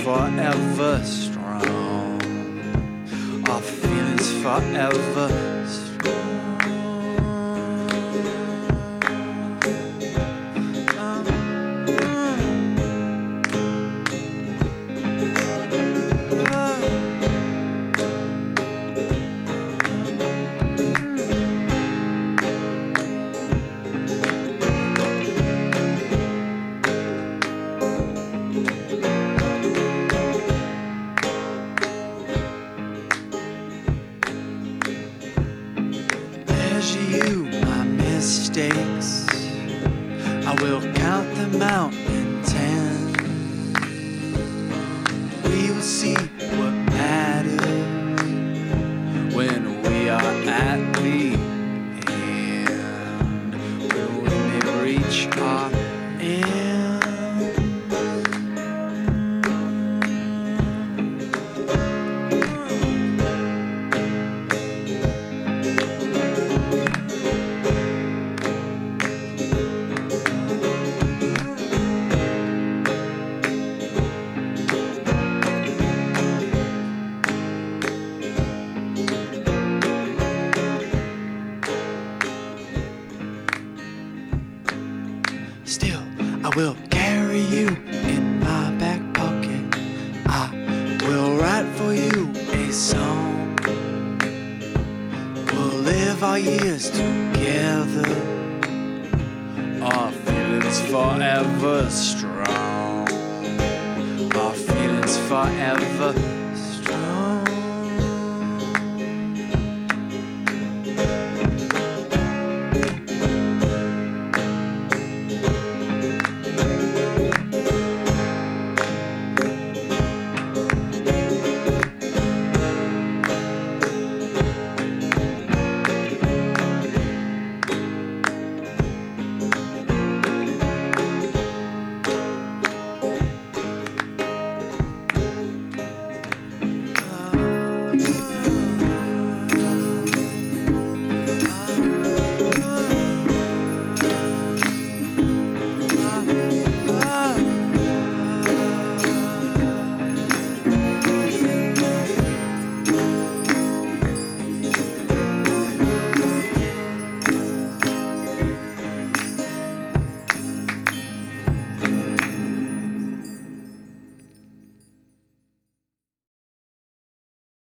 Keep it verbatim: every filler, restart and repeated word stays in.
forever strong. Our feelings forever strong. You my mistakes, I will count them out in ten. We will see what matters when we are at the end, when we may reach our end. Still, I will carry you in my back pocket. I will write for you a song. We'll live our years together. Our feelings forever strong. Our feelings forever strong.